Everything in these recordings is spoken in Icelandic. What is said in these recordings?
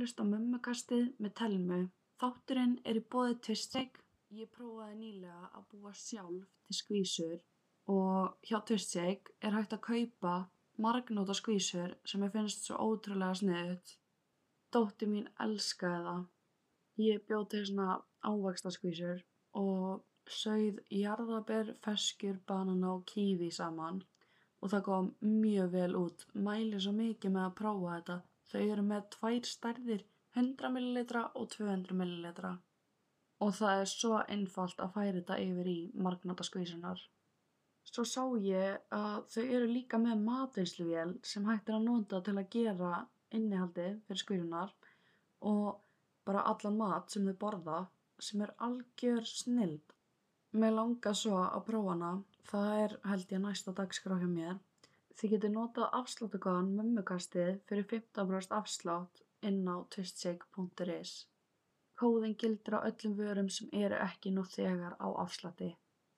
hlusta á Mömmukastið með Telmu. Þátturinn í boði Twistsig. Ég prófaði nýlega að búa sjálf til skvísur og hjá Twistsig hægt að kaupa margnóta skvísur sem mér finnst svo ótrúlega sniðugt. Dóttir mín elskaði það. Ég bjó til svona ávaxtaskvísur og sauð jarðarber, feskur, banana og kíví saman og það kom mjög vel út. Mæli svo mikið með að prófa þetta. Þau eru með 2 stærðir, 100 ml og 200 ml. Og það svo einfalt að færa þetta yfir í margnóta skvísunar. Svo sá ég að þau eru líka með matvinnsluvél sem hægt að nota til að gera innihaldið fyrir skvísunar og bara allan mat sem þau borða, sem algjör snilld. Mig langar svo að prófa hana. Það held ég næsta dagskrá hjá mér. Þið getið notað afsláttarkóðann Mömmukastið fyrir 15% afslátt inn á twistsig.is. Kóðinn gildir á öllum vörum sem eru ekki nú þegar á afslætti.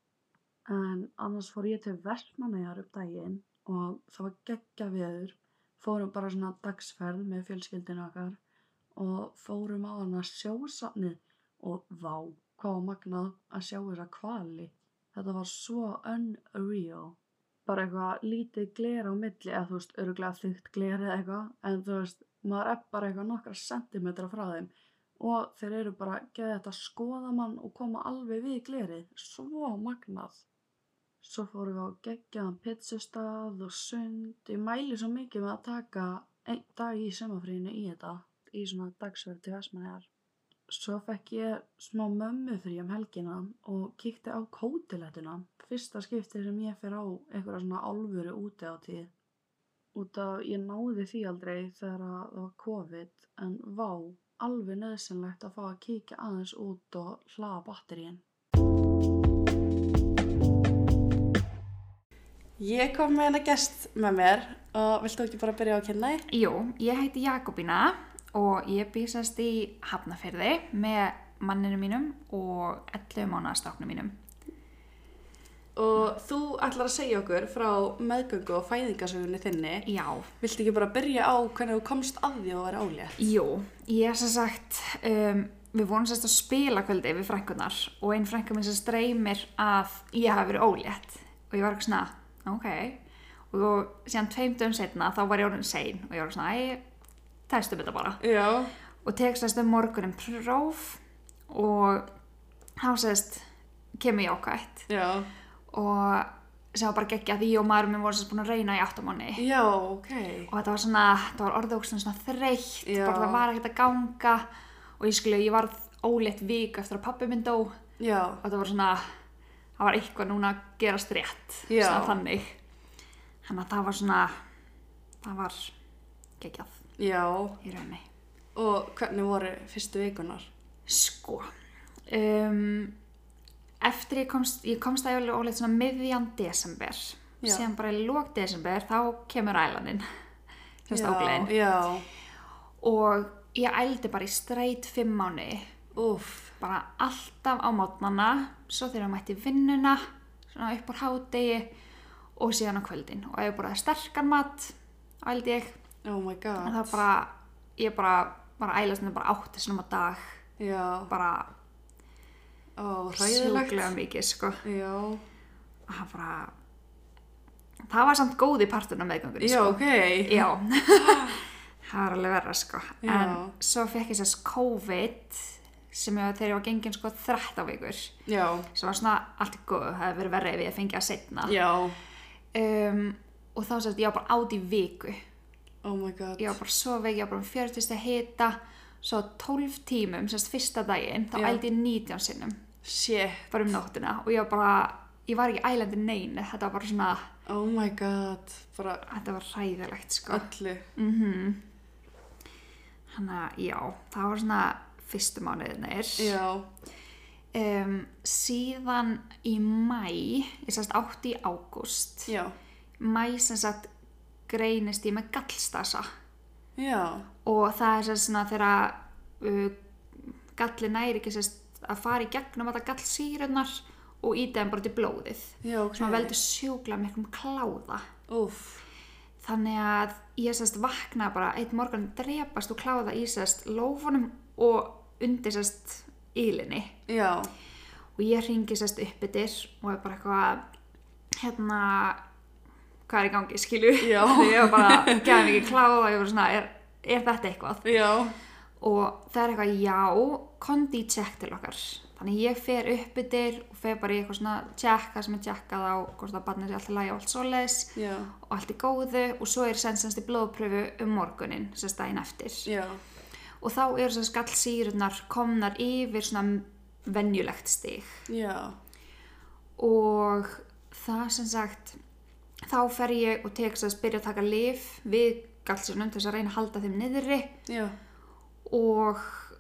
En annars fór ég til Vestmannaeyjar daginn og það var geggjað veður. Fórum bara svona dagsferð með fjölskyldunni okkar og fórum á hana sjósafnið og vá, hvað var magnað að sjá þessa hvali. Þetta var svo unreal. Bara eitthvað lítið gler á milli, eða þú veist, örugglega þykkt gler eða eitthvað, en þú veist, maður bara eitthvað nokkra sentimetra frá þeim og þeir eru bara geðið að skoða mann og koma alveg við glerið, svo magnað. Svo fórum við á geggjaðan pizzustað og sund. Ég mæli svo mikið með að taka 1 dag í sumarfríinu í þetta, í svona dagsferð til Vestmannaeyjar. Svo fekk ég smá mömmufrí helgina og kíkti á Kótilettuna. Fyrsta skiptið sem ég fer á einhverja svona alvöru útihátíð. Út af ég náði því aldrei þegar það var COVID, en vá, alveg nauðsynlegt að fá að kíkja aðeins út og hlaða batteríin. Ég kom með hana gest með mér og viltu ekki bara byrja á að kynna þig? Jú, ég heiti Jakobína og ég býsast í Hafnarfirði með manninu mínum og 11 mánaða stráknum mínum. Og þú ætlar að segja okkur frá meðgöngu og fæðingarsögunni þinni. Já. Viltu ekki bara byrja á hvernig þú komst að því að vera ólétt? Jú, ég sem sagt, við vorum að spila kvöldi við frænkurnar og ein frænka mín sem streymir að ég hafi verið ólétt og ég var ekki svona, ok. Og síðan 2 dögum seinna þá var ég orðin sein og ég var svona, testum þetta bara. Já. Og tekst morgunin próf og þá segist kemur jákvætt. Já. Og sem var bara geggjað því ég og maðurinn minn voru búin að reyna í 8 mánuði. Já, ok. Og þetta var orðið svona þreytt, bara það var ekkert að ganga og ég varð ólétt viku eftir að pabbi minn dó. Já. Og það var eitthvað núna að gerast rétt. Já. Svona þannig. Þannig að það var geggjað. Já. Í rauninni. Og hvernig voru fyrstu vikunar? Sko, eftir ég komst að ólétt svona miðjan desember. Já. Síðan bara í lok desember þá kemur ælaninn. Ógleðin. Já. Og ég ældi bara í straight 5 mánuði. Úff. Bara alltaf á mótnana, svo þegar ég mætti vinnuna, svona upp úr hádegi og síðan á kvöldin. Og ég borðaði sterkan mat, ældi ég. Oh my god. En það ég bara ælast bara 8 sinnum á dag. Já. Bara hræðilegt. sjúklega mikið, sko. Já. Það var samt góð í parturinn á meðgöngunni, Já, sko. ok. Já. Það var alveg verra, sko. Já. En svo fekk ég COVID sem þegar ég var gengin, 13 vikur. Já. Sem var svona allt í góðu, það hefði verið verra ef ég fengi að seinna. Já. Og þá ég var bara át í viku. Oh my god. Ég var bara svo veik, ég var bara 40 stiga hita. Svo 12 tímum, fyrsta daginn, þá Já. ældi ég 19 sinnum. Shit. Bara nóttina. Og ég var ekki ælandi neinu. Þetta var bara svona, Oh my god. Bara þetta var hræðilegt, sko. öllu. Þannig að, já, það var svona fyrstu mánuðirnir. Já. Síðan í maí, ég átti í ágúst. Já. Maí greinist ég með gallstasa. Já. Og það svona þegar galli næri ekki að fara í gegnum alla gallsýrurnar og íta þeim bara til blóðið. Já, ok. Sem veldur sjúklega miklum kláða. Úff. þannig að ég sérst vaknaði bara einn morgun drepast og kláða í sérst lófunum og undir sérst ílinni. Já. Og ég hringi sérst upp yfir og er bara eitthvað, hvað er í gangi, skilu? Já. Þegar ég var bara, gæði mikið kláða og ég var svona, er þetta eitthvað? Já. Og það er eitthvað, já, kondi í check til okkar. Þannig ég fer upp yfir og fer bara í eitthvað svona check, það sem er checkað á hvort að barnið sé allt í lagi og allt svoleiðis og allt í góðu og svo er semst í blóðpröfu morguninn, semst daginn eftir. Já. Og þá eru semst gallsýrurnar komnar yfir svona venjulegt stig. Já. Og það sem sagt, þá fer ég og tek semst byrja að taka lyf við gallsýrunum til þess að reyna að halda þeim niðri. Já. Og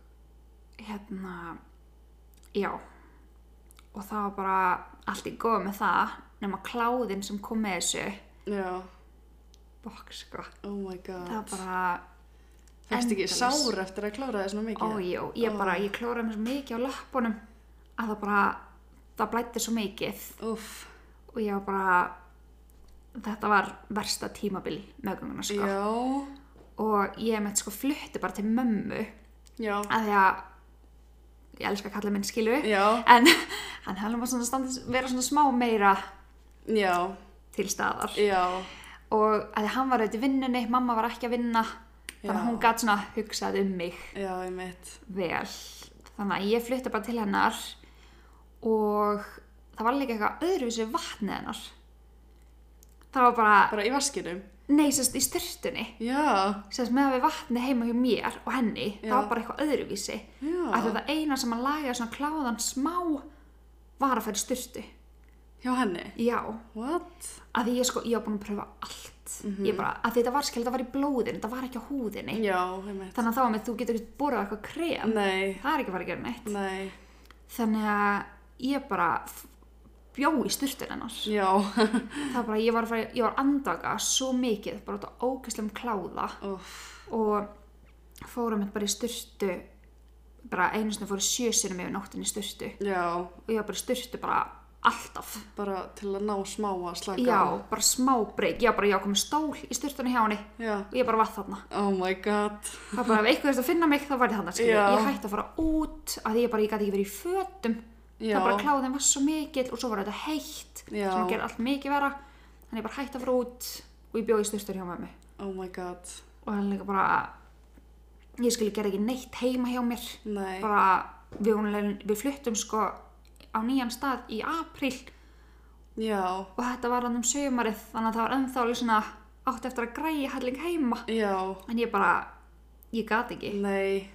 já, og það var bara allt í góð með það nema kláðinn sem kom með þessu. Já. Bokk, sko. Oh my god. Það var bara Fæst ekki sár eftir að klára það svona mikið? Ójó, ég klóraði mér svo mikið á löppunum að það blæddi svo mikið. Úff. Og ég var bara, þetta var versta tímabil meðgönguna, sko. Já. Og ég sko flutti bara til mömmu. Já. Að því að ég elska að kalla minn, skilu. Já. En hann hefði maður svona vera svona smá meira til staðar. Já. Og að hann var auðvitað í vinnunni, mamma var ekki að vinna, þannig að hún gat svona hugsað mig. Já, ég mitt. Vel. Þannig að ég flutti bara til hennar og það var líka eitthvað öðruvísi vatnið hennar. Það var bara í vaskinum? Nei, sérst í sturtunni. Já. Sérst með að við vatnið heima hjá mér og henni, Já. það var bara eitthvað öðruvísi. Já. Að þetta eina sem að lagaði svona kláðan smá var að fara í sturtu. Hjá henni? Já. What? Að því ég var búin að pröfa allt. Ég bara, að þetta var þetta var í blóðinu, þetta var ekki á húðinni. Já, ég mitt. Þannig að þá með þú getur ekki borðað eitthvað krem. Nei. Það er ekki að fara að gera neitt. Nei. Þannig að ég bara bjó í sturtun hennar. Já. Það var bara, ég var andvaka svo mikið, bara út á ógeðslegum kláða. Og fórum bara í sturtu, bara einu sinni fóru 7 sinnum yfir nóttinni í sturtu. Já. Og ég var bara í sturtu bara alltaf. Bara til að ná smá að slaka. Já, bara smá breyk. Ég var komið stól í sturtunni hjá henni. Já. Og ég bara var þarna. Oh my god. Það var bara, ef eitthvað þurfti að finna mig, þá var ég þarna, skilju. Já. Ég hætti að fara út, að ég gæti ekki verið í fötum. Já. Það bara kláðin var svo mikill og svo var þetta heitt. Já. Sem gerði allt mikið vera. Þannig ég bara hætti að fara út og ég bjó í sturtur hjá mömmu. Oh my god. Og hann líka bara, ég gerði ekki neitt heima hjá mér. Nei. Bara, við fluttum sko á nýjan stað í apríl. Já. Og þetta var hann sumarið, þannig að það var ennþá alveg svona átt eftir að græja helling heima. Já. En ég gat ekki. Nei.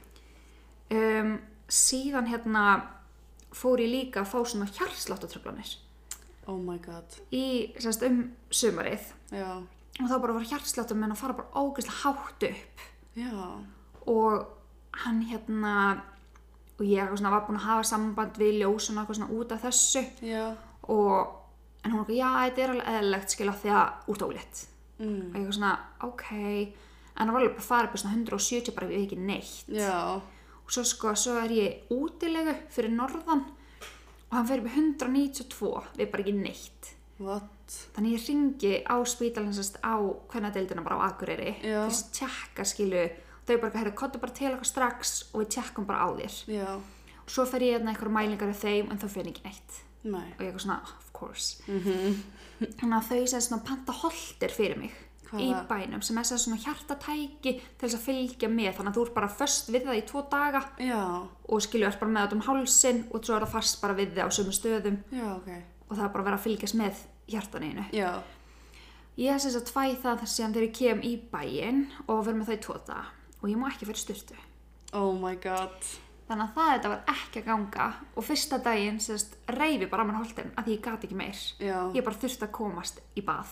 Síðan fór ég líka að fá svona hjartsláttartruflanir. Oh my god. Í, sumarið. Já. Og þá bara var hjartsláttur minn að fara bara ógeðslega hátt upp. Já. Og hann og ég var búin að hafa samband við ljósuna eitthvað svona út af þessu. Já. En hún já, þetta er alveg eðlilegt, skilja, því að úr dólið. Og ég svona, ok. En það var alveg bara farið upp svona 170 bara við ekki neitt. Já. Og svo er ég útilegu fyrir norðan og hann fer upp í 192 við bara ekki neitt. What? Þannig ég hringi á spítalinn á kvennadeildina bara á Akureyri til Já. að tjekka, skilju. Þau bara, komdu bara til okkar strax og við tjekkum bara á þér. Já. Og svo fer ég einhverjar mælingar af þeim en þá fer ekki neitt. Nei. Og ég svona, of course. Þannig að þau svona panta holter fyrir mig. Hvaða? Í bænum sem er svona hjartatæki til þess að fylgja með, þannig að þú ert bara föst við það í 2 daga. Já. Og skilju, ert bara með þetta hálsinn og svo er það fast bara við það á sömu stöðum. Já, ok. Og það er bara að vera að fylgjast með hjartaninu. Já. Ég fæ það þar síðan þegar ég kem í bæinn og verð með það í 2 daga og ég má ekki fyrir sturtu. Oh my god. Þannig að þetta var ekki að ganga og fyrsta daginn reyfi bara á mér holtinn að ég gat ekki meir. Já. Ég bara þurfti að komast í bað.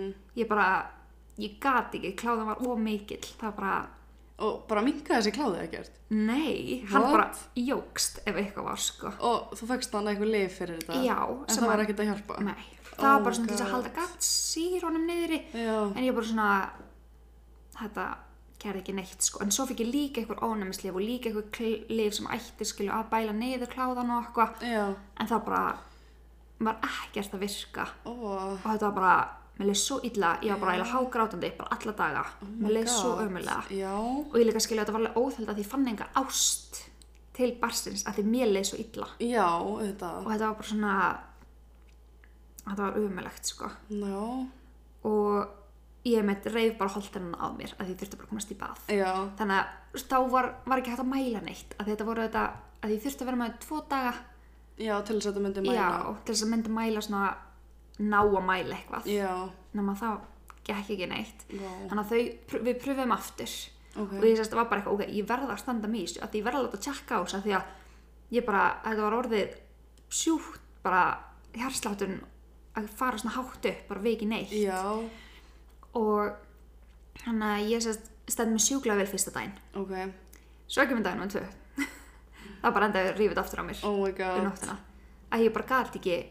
Ég gat ekki, kláðan var ómikill. Það bara... Og bara minnkaði þessi kláði ekkert? Nei, hann What? bara jókst ef eitthvað var, sko. Og þú fékkst hann eitthvað lyf fyrir þetta? Já. En það var ekkert að hjálpa? Nei. Það var bara svona til þess að halda gallsýrunum niðri. Já. En ég bara svona, þetta gerði ekki neitt, sko. En svo fikk ég líka eitthvað ónæmislyf og líka eitthvað lyf sem ætti, skilju, að bæla niður kláðan og eitthvað. Já. En það bara var ekkert að virka. Og þetta var bara mér leið svo illa, ég var bara eiginlega hágrátandi bara alla daga, mér leið svo ömurlega Já. og ég líka skilja að þetta var alveg óþægilegt að því ég fann enga ást til barnsins að því mér leið svo illa Já, þetta. og þetta var bara svona þetta var ömurlegt sko Já. og ég reif bara holtennina á mér að því þurfti bara að komast í bað Já. þannig að þá var ekki hægt að mæla neitt að þetta voru þetta að ég þurfti að vera með 2 daga Já, til þess að þetta myndi mæla. já, til þess að myndi mæla svona ná að mæla eitthvað Já. nema það gekk ekki neitt Vá. þannig að við pröfum aftur Ok. og ég sérst var bara eitthvað, ok, ég verða að standa mig í þessu að því ég verða að láta tjekka á þessu að því að ég bara, þetta var orðið sjúkt bara hjartslátturinn að fara svona hátt upp bara viki neitt Já. og þannig að ég sérst stend mig sjúklega vel fyrsta daginn Ok. svo ekki með daginn 2 það bara endaði rífið aftur á mér Oh my god. nóttina að ég bara gat ekki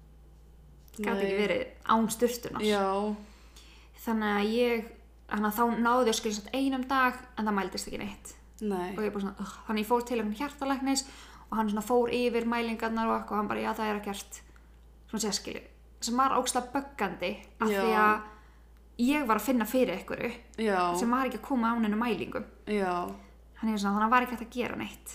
verið án sturtunar Já. þannig að þá náði ég að skilja satt einum dag en það mældist ekki neitt Nei. og ég bara svona, þannig ég fór til einhvern hjartalæknis og hann svona fór yfir mælingarnar og eitthvað og hann bara, já það er ekkert svona sérskili sem var ógeðslega böggandi af Já. því að ég var að finna fyrir einhverju Já. sem var ekki að koma án einu mælingum Já. þannig að það var ekki hægt að gera neitt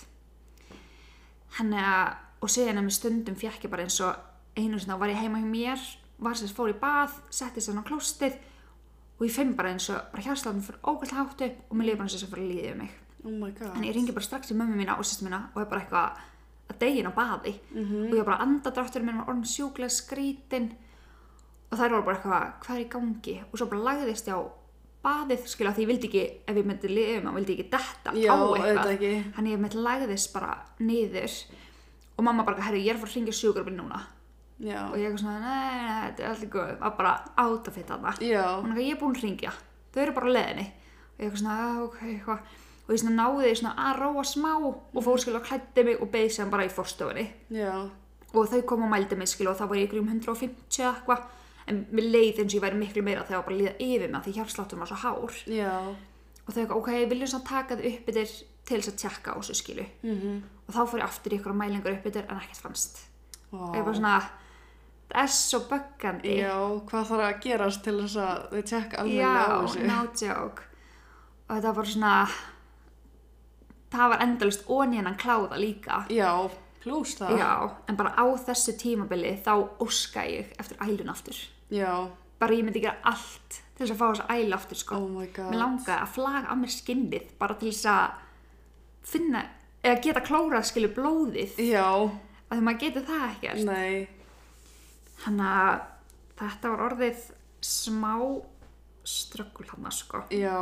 og síðan með stundum fékk ég bara eins og einu sinna var ég heima hjá mér fór í bað, setti sér á klóstið og ég finn bara eins og bara hjartslátturinn fyrir ógeðslega hátt upp og mér líður bara eins og fyrir að líða yfir mig Oh my god. þannig ég ringi bara strax í mömmu mína og systur mína og er bara eitthvað að deyja á baði og ég bara andadrátturinn minn var orðinn sjúklega skrítinn og þær voru bara eitthvað, hvað er í gangi og svo bara lagðist ég á baðið skilja því ég vildi ekki, ef ég myndi lifa vildi ég ekki detta Já, á auðvitað eitthvað ekki. þannig ég myndi lagðist bara niður og mamma bara, herri, ég er að fara að hringja sjúkrabíl núna Já. og ég eitthvað svona, nei, þetta er alltaf góð var bara átafitt þarna Já. og ég er búin að hringja, þau eru bara á leiðinni og ég eitthvað svona, ok, eitthvað og ég svona náði svona að róa smá og fór skilja og klæddi mig og beið sem bara í forstofunni Já. og þau kom og mældi mig skilja og þá var ég ykkur 150 eitthvað en mér leið eins og ég væri miklu meira þegar ég var bara að líða yfir mig því hjartslátturinn var svo hár Já. og þau eitthvað, ok, viljum svona taka þið upp yfir til þess að tjekka á þessu skilju og þá fór ég aftur í ykkur mælingar upp yfir en ekkert fannst Vá. og ég bara svona, það er svo böggandi Já, hvað þarf að gerast til þess að þau tjekka alveg á þessu? Já, no joke og þetta var svona það var endalaust onni hennan kláða líka Já, plús það. já, en bara á þessu tímabili þá óska ég eftir ælun aftur Já. bara ég myndi gera allt til þess að fá þessa ælu aftur sko. Oh my god. mér langaði að flaga á mér skinnið bara til þess að finna eða geta klórað skilju blóðið Já. að því maður getur það ekkert Nei. þannig að þetta var orðið smá ströggul hann sko. Já.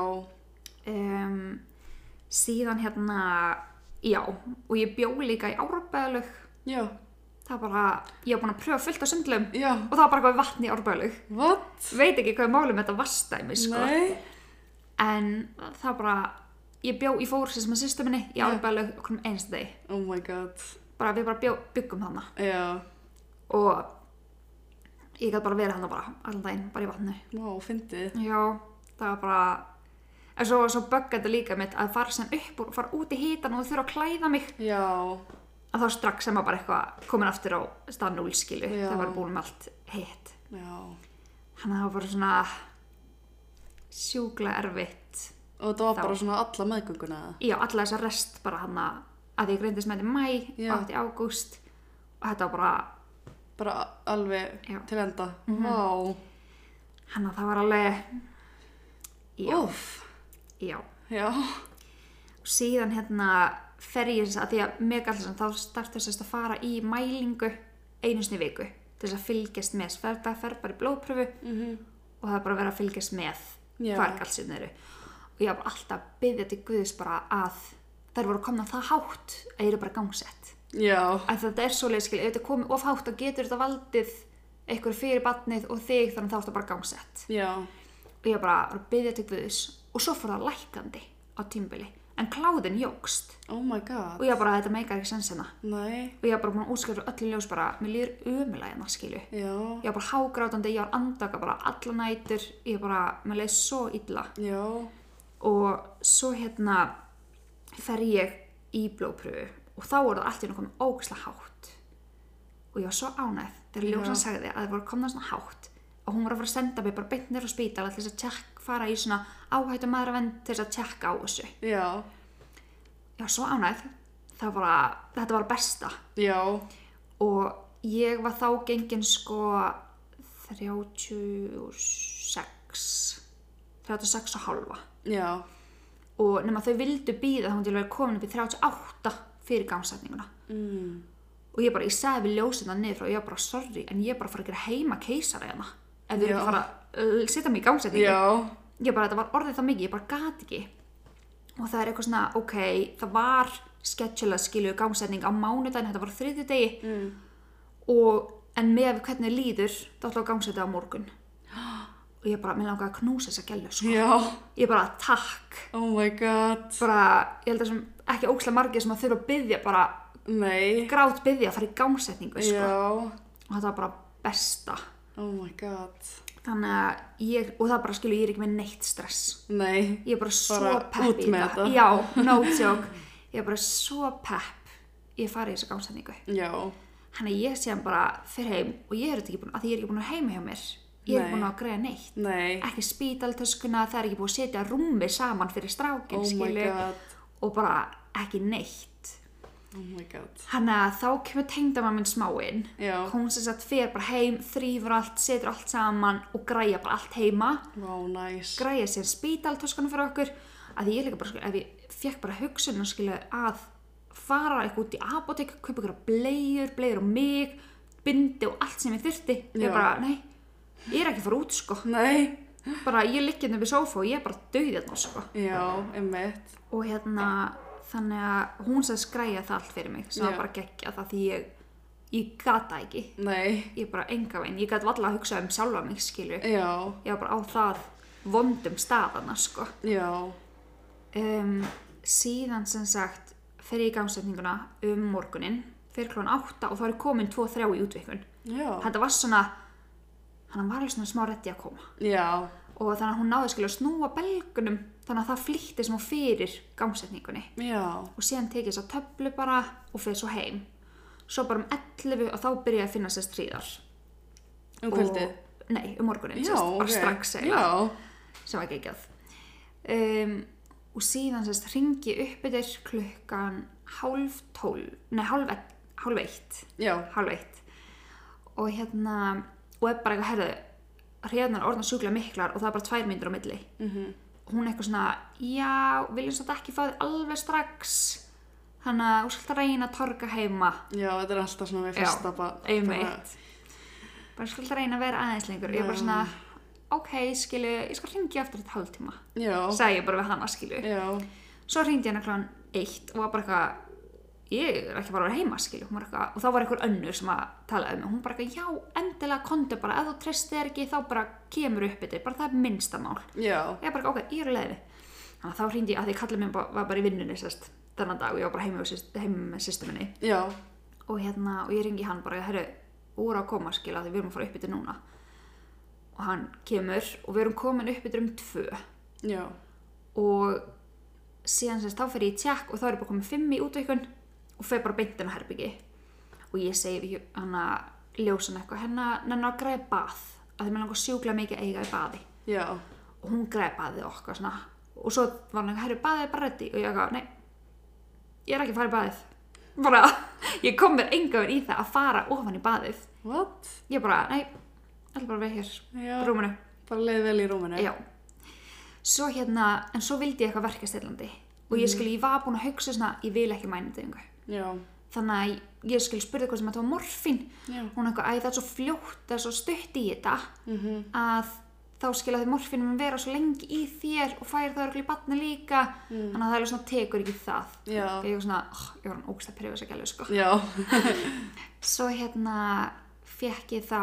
Síðan hérna já, og ég bjó líka í Árbæðalug Já. það bara, ég var búin að pröfa fullt á sundlum Já. og það var bara eitthvað vatn í Árbæðalug What? veit ekki hvað er málið með þetta vastæmi sko. Nei. en það bara ég fór sem með systur minni í Árbæðalug okkur einstu degi Oh my god. bara, við bara byggum þarna Já. og ég gæti bara verið þarna bara allan daginn, bara í vatnu Vá, fyndið. já, það var bara en svo böggandi líka mitt að fara sem upp og fara út í hitan og þurfa að klæða mig Já. að þá strax sem að bara eitthvað komin aftur á stað 0 skilu Já. það var búin með allt hitt Já. þannig að það var bara svona sjúklega erfitt Og þetta var Þá. bara svona alla meðgönguna? já, alla þessa rest bara hann að ég greindist með þetta í mæ Já. og þetta í ágúst og þetta var bara Bara alveg Já. til enda? Vá. hann að það var alveg já, Úff. já Já. og síðan hérna fer ég að því að megalsan þá startur þess að fara í mælingu einu sinni í viku til þess að fylgjast með fer bara í blóðpröfu og það er bara að vera að fylgjast með Já. hvað galsinn eru og ég var bara alltaf að biðja til Guðs bara að þær voru komna það hátt að ég eru bara gangsett Já. að þetta er svoleið skil, ef þetta er komið of hátt þá getur þetta valdið einhver fyrir barnið og þig þannig þá er þetta bara gangsett Já. og ég bara að biðja til Guðs og svo fór það lækandi á tímabili en kláðin jókst Oh my god. og ég bara þetta meikar ekki sens hérna Nei. og ég var bara búin að útskrifa öllu ljós bara mér líður ömulega hérna skilju Já. ég var bara hágrátandi, ég var andaka bara alla nætur, ég bara, mér leið svo illa Já. og svo hérna fer ég í blóðpröfu og þá voru það allt í einu komið ógeðslega hátt og ég var svo ánægð þegar ljósan sagði að það voru komna svona hátt og hún var að fara að senda mig bara beint niður á spítala til þess að fara í svona áhættu mæðravernd til þess að tjekka á þessu. Já. Já, svo ánægð. Þetta var besta. Já. Og ég var þá gengin sko 36 og halva. Já. Og nema þau vildu bíða þá hún til að vera komin upp í 38 fyrir gangsetninguna. Og ég sagði við ljósina niður frá, ég var bara sorry, en ég bara fara að gera heima keisara hérna. Ef þau ekki fara að setja mig í gangsetningu. Já. Þetta var orðið það mikið, ég bara gat ekki. Og það eitthvað svona, ok, það var schedulað skilju gangsetning á mánudaginn, þetta var á þriðjudegi. En með hvernig líður, þá ætla að gangsetja á morgun. Og ég mér langaði að knúsa þessa gellu, sko. Já. Ég takk. Oh my god. Ég held að sem ekki ógeðslega margir sem að þurfa að biðja Nei. Grát biðja að fara í gangsetningu, sko. Já. Og þetta var bara besta. Oh my god. Þannig að og það skilju, ég ekki með neitt stress. Nei. Ég svo bara pepp í þetta. Já, no joke. Ég svo pepp. Ég fari í þessa gangsetningu. Já. Þannig að ég síðan bara fyrir heim og ég ekki búin að ég ekki búin að heima hjá mér. Ég ekki búin að greiða neitt. Nei. Ekki spítaltöskuna, það ekki búin að setja rúmi saman fyrir strákinn, skilju. Oh my god. Og bara ekki neitt. Oh my god. Þannig að þá kemur tengdamamma mín smáinn. Já. Hún sem sagt fer bara heim, þrífur allt, setur allt saman og græja bara allt heima. Wow, nice. Græja sér spítaltöskuna fyrir okkur. Að ég líka bara, ef ég fekk bara hugsunum, skilju, að fara eitthvað út í apótek, kaupa ykkur bleiur á mig, bindi og allt sem ég þurfti. Ég nei, ég ekki að fara út, sko. Nei. Bara, ég ligg hérna við sófa og ég bara dauð hérna, sko. Já, einmitt. Og þannig að hún skræja það allt fyrir mig sem var bara geggjað það því ég gat það ekki. Nei. Ég bara enga veginn, ég gat varla að hugsa sjálfa mig, skilju. Já. Ég var bara á það vondum staðana, sko. Já. Síðan sem sagt fer ég í gangsetninguna morguninn fyrir klukkan 8 og þá er komin 2-3 í útvikun. Já. Þetta var svona, hann var alveg svona smá reddi að koma. Já. Og þannig að hún náði skilju að snúa belgunum þannig að það flýtti smá fyrir gangsetningunni. Já. Og síðan tekið þess að töflu bara og fyrir svo heim. Svo bara 11 og þá byrjaði að finna sérst hríðar. Kvöldið? Nei, morguninn. Já, sérst, bara strax eiginlega. Já. Sem var geggjað. Og síðan sérst hringi upp yfir klukkan 11:30. Nei, 12:30. Já. 12:30. Og og bara eitthvað, herðu, hríðarnar orðnar sjúklega miklar og það bara 2 mínútur á milli. Hún eitthvað svona, já, viljum svo ekki fá þig alveg strax, þannig að þú skalt reyna að torga heima. Já, þetta alltaf svona við fyrsta einmitt. Bara skalt reyna að vera aðeins lengur. Ég bara svona, ok, skilju, ég skal hringja eftir þetta hálftíma. Já. Sagði ég bara við hana, skilju. Já. Svo hringdi ég klukkan 1 og var bara eitthvað, ég ekki bara að vera heima, skilju. Hún var eitthvað, og þá var einhver önnur sem að tala mig. Hún bara eitthvað, já, endilega komdu bara, ef þú treystir þér ekki, þá bara kemur upp yfir, bara það minnsta mál. Já. Ég bara, ok, ég leiðinni. Þannig að þá hringdi ég, að því kallið minn var bara í vinnunni, sérst, þennan dag og ég var bara heima með systur minni. Já. Og og ég hringi hann bara, herru, úr að koma, skilja, því við erum að fara upp yfir núna. Og hann kemur og við erum komin upp yfir 2. Já. Og síðan sérst, þá fer ég í tjekk og þá er ég bara komin 5 í útvikun og fer bara beint inn á herbergi. Og ég segi við hana ljósan eitthvað, nennar að græða bað, að því mér langar sjúklega mikið eiga í baði. Já. Og hún græði baðið okkar svona. Og svo var hann eitthvað, herru, baðið bara ready. Og ég eitthvað, nei, ég ekki að fara í baðið. Bara, ég kom mér enga veginn í það að fara ofan í baðið. What? Ég bara, nei, ætla bara að vera hér í rúminu. Bara leið vel í rúminu. Já. Svo en svo vildi ég eitthvað verkastillandi. Og ég var búin að hugsa svona, ég vil ekki mænudeyfingu. Já. Þannig að ég spurði hvað sem þetta var morfín. Já. Hún eitthvað, það er svo fljótt, það er svo stutt í þetta að þá því morfínum mun vera svo lengi í þér og fær það örugglega í barni líka. Þannig að það er svona tekur ekki það. Já. Ég var svona, ég var hann ógeðslega pirruð þessa gælu, sko. Já. Svo fékk ég þá.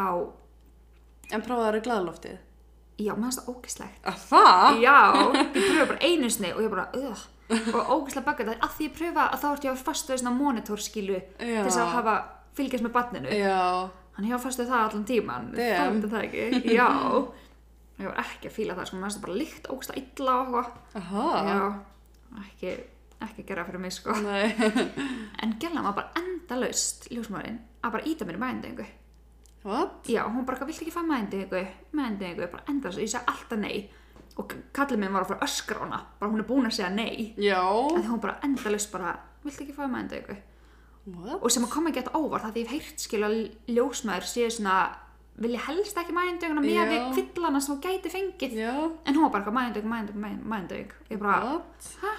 En prófaðu glaðloftið? Já, mér fannst það ógeðslegt. Að það? Já, ég pröfaði bara einu sinni og ég bara, og ógeðslega bakað það að því ég pröfa að þá ert ég að fastu svona monitorskilu til þess að fylgjast með barninu. Já. Hann hefur fastu það allan tíman. Þóldi það ekki? Já. Ég var ekki að fíla það, sko, mér fannst það bara lykt ógeðslega illa og eitthvað. Aha. Já, ekki gera fyrir mig, sko. Nei. En gælan var bara endalaust, ljósmóðurinn, að bara íta mér í mæðingu. What? Já, hún bara, viltu ekki fá meðendingu, bara enda þessu, ég segi alltaf nei og kallið minn var að fara öskra á hana, bara hún búin að segja nei Já. en hún bara endalaust bara, viltu ekki fá meðendingu What? og sem að koma ekki að óvart það því ég hef heyrt skil að ljósmaður séu svona vilja helst ekki meðendinguna með við kvillana sem hún gæti fengið Já. en hún var bara meðending ég bara, What?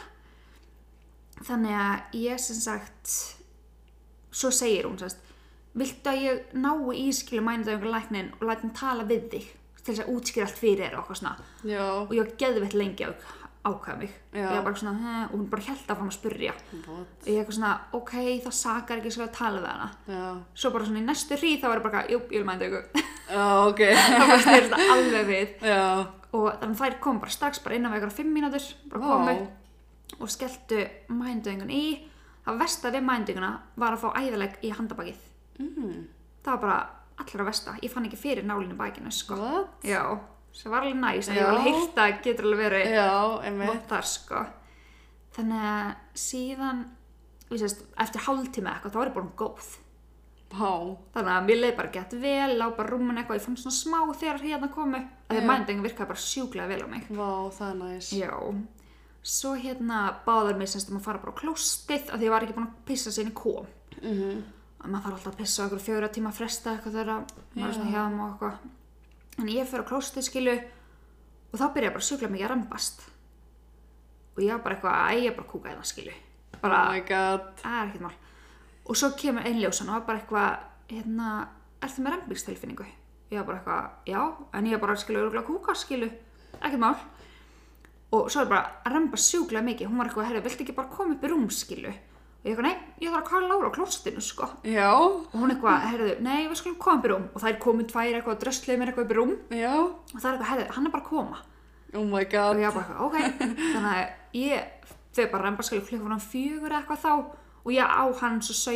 þannig að ég sem sagt svo segir hún sérst viltu að ég nái ískilu meðendingulæknin og læt hann tala við þig til þess að útskýra allt fyrir þér og eitthvað svona Já. og ég var geðveitt lengi að ákveða mig Já. ég var bara svona, og hún bara hélt áfram að spurja What? og ég eitthvað svona, ok, það sakar ekki svo að tala við hana Já. svo bara svona í næstu hríð þá var ég bara, jú, ég vil meðendingu Já, ok. það bara styrst það alveg við Já. og þannig þær kom bara strax bara innan við eitthvað 5 mínútur bara komu og skelltu meðendingun í það versta við meðendinguna var að fá æðalegg í handabakið það var bara allra versta ég fann ekki fyrir nálinu bakinu sko. What? já, það var alveg næst en Já. ég var alveg heyrt að getur alveg verið Já, einmitt. vont þar sko. þannig að síðan eftir hálftíma eitthvað þá var ég bara góð Vá. þannig að mér leið bara gett vel lá bara rúmin eitthvað, ég fann svona smá þegar hérna komu að því meðendingin virkaði bara sjúklega vel á mig Vá, það er næs. já, svo báður mig semst að fara bara á klóstið af því ég var ekki búin að pissa sinni kom og maður þarf alltaf að pissa á einhverju 4 tíma fresta eitthvað þegar maður er svona hjá þeim og eitthvað en ég fyrir á klóstið skilu og þá byrja ég bara sjúklega mikið að rembast og ég var bara eitthvað að ég bara kúka hérna skilu bara, Oh my god. það er ekkert mál og svo kemur einn ljósan og var bara eitthvað ertu með rembingstilfinningu? Ég var bara eitthvað, já, en ég var bara skilu örugglega að kúka skilu, ekkert mál og svo er bara að remba sjúklega mikið hún var eitthvað, herri, viltu ekki bara koma upp í rúm skilu og ég eitthvað, nei, ég þarf að kalla Láru á klóstinu sko Já. og hún eitthvað, herri, nei, við skulum koma upp í rúm og það er komið 2 eitthvað og drösluðu mér eitthvað upp í rúm Já. og það er eitthvað, herri, hann er bara að koma Oh my og god. ég var bara eitthvað, ok þannig að ég þau bara remba skilu klukkan 4 eða eitthvað þá og ég á hann svo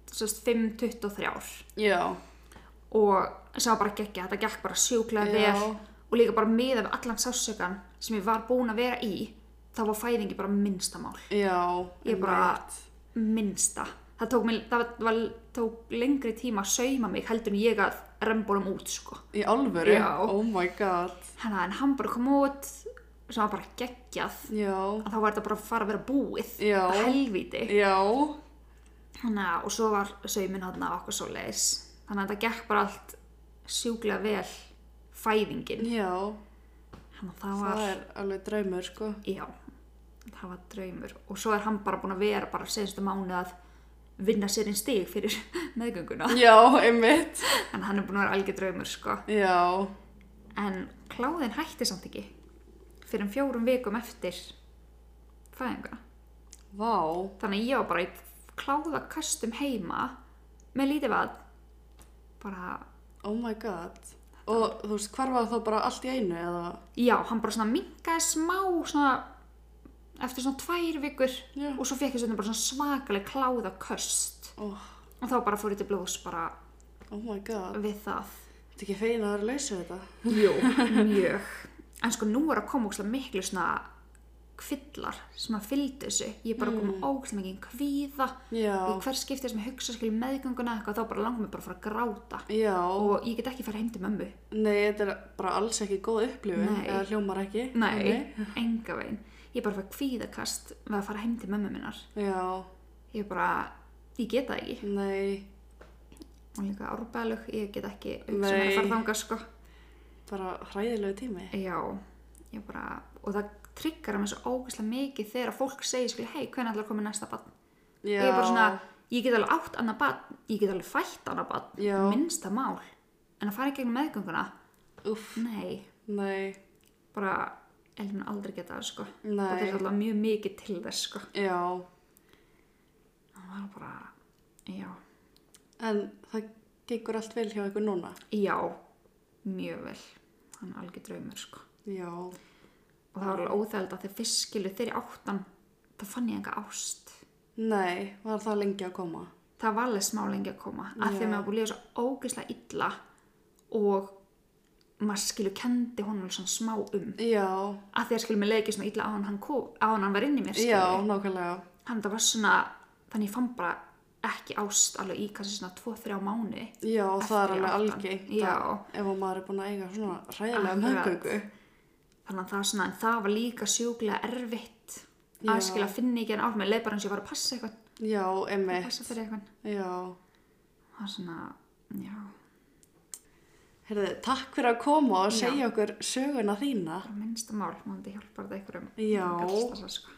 5:23 Já. og sem var bara geggja, þetta gekk bara sjúklega Já. vel og líka bara miðað við allan sársaukann sem ég var búin að vera í þá var fæðingi bara minnsta mál Já. ég bara einmitt. minnsta það tók lengri tíma að sauma mig heldur en ég að rembónum út sko Í alvöru? Já. Oh my god. en hann bara kom út sem var bara geggjað Já. að þá var þetta bara að fara að vera búið Já. helvíti Já. og svo var saumin hann á okkur svo leiðis þannig að þetta gekk bara allt sjúklega vel fæðingin Já. þannig að það var Það er alveg draumur, sko. já, það var draumur og svo er hann bara búin að vera bara senstu mánuð að vinna sér inn stig fyrir meðgönguna Já, einmitt. en hann er búin að vera algjör draumur sko Já. en kláðin hætti samt ekki fyrir 4 vikum eftir fæðinguna Vá. þannig að ég var bara í kláðakastum heima með lítið vatn bara, Oh my god. Og þú veist, hvar var það þá bara allt í einu, eða? já, hann bara svona minkaði smá svona eftir svona 2 vikur Já. og svo fekk ég svona bara svona svakaleg kláðaköst Oh, og þá bara fór ég til blóðs bara oh my god. við það Þetta ekki feina að vera lausa þetta? jú, mjög en sko nú er að koma ógeðslega miklu svona kvillar sem að fylgdu þessu ég er bara komin ógeðslega mikið kvíða Já. í hver skipti sem ég hugsa skil meðgönguna eitthvað þá bara langar mig bara að fara að gráta Já. og ég get ekki fara heim til mömmu Nei, þetta er bara alls ekki góð upplifun. Nei. Eða hljómar ekki. nei, enga veginn ég bara fara kvíðakast við að fara heim til mömmu minnar Já. ég bara, ég get það ekki Nei. og líka árbælug, ég get ekki Nei. að fara þangað sko Bara hræðilegu tími. já, ég bara og það tryggar mig svo ógeðslega mikið þegar fólk segir skil, hei, hvernig ætlar að koma næsta barn Já. ég er bara svona, ég get alveg átt annað barn ég get alveg fætt annað barn Já. minnsta mál, en að fara í gegnum meðgönguna Úff. nei, Nei. bara ég mun aldrei geta það sko Nei. og það er alltaf mjög mikið til þess sko Já. það var bara, já En það gengur allt vel hjá ykkur núna? já, mjög vel hann er algjör draumur sko Já. og það var alveg óþægilegt að þegar fyrst skilu þegar ég áttan þá fann ég enga ást Nei, var það lengi að koma? það var alveg smá lengi að koma að því að mér var búin að líða svo ógeðslega illa og maður skilu kendi honum alveg svona smá Já. að því að skilu mér leið ekki svona illa á hann var inn í mér skilu Já, nákvæmlega. hann það var svona þannig ég fann bara ekki ást alveg í kannski svona 2-3 mánuði. Já, það er Eftir alveg áttan. algengt Já. ef að maður er búin að eiga svona hræðilega Akkurat. meðgöngu. Þannig að það, svona, en það var líka sjúklega erfitt að Já. skilja finna ekki en mér leið bara eins og ég var að passa eitthvað, Já, einmitt. passa fyrir eitthvað. Já. Það er svona, já, Heyrðu, takk fyrir að koma og Já. segja okkur söguna þína. bara minnsta mál, maður hjálpar þetta einhverjum Já. gallstassa, sko.